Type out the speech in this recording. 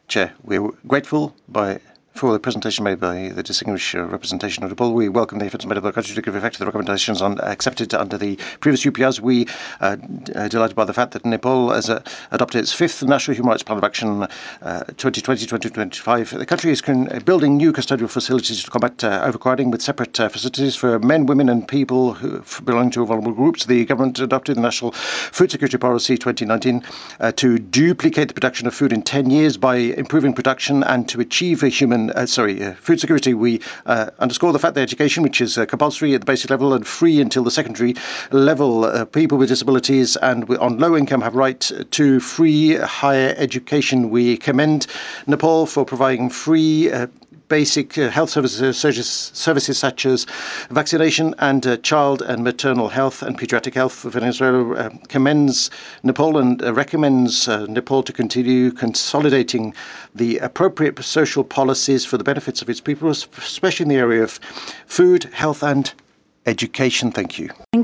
Chair, we're grateful for the presentation made by the distinguished representation of Nepal. We welcome the efforts made by the country to give effect to the recommendations accepted under the previous UPRs. We are delighted by the fact that Nepal has adopted its fifth National Human Rights Plan of Action 2020-2025. The country is building new custodial facilities to combat overcrowding with separate facilities for men, women and people who belong to vulnerable groups. The government adopted the National Food Security Policy 2019 to duplicate the production of food in 10 years by improving production and to achieve food security. We underscore the fact that education, which is compulsory at the basic level and free until the secondary level, people with disabilities and on low income have right to free higher education. We commend Nepal for providing free basic health services such as vaccination and child and maternal health and pediatric health. Venezuela commends Nepal and recommends Nepal to continue consolidating the appropriate social policies for the benefits of its people, especially in the area of food, health and education. Thank you.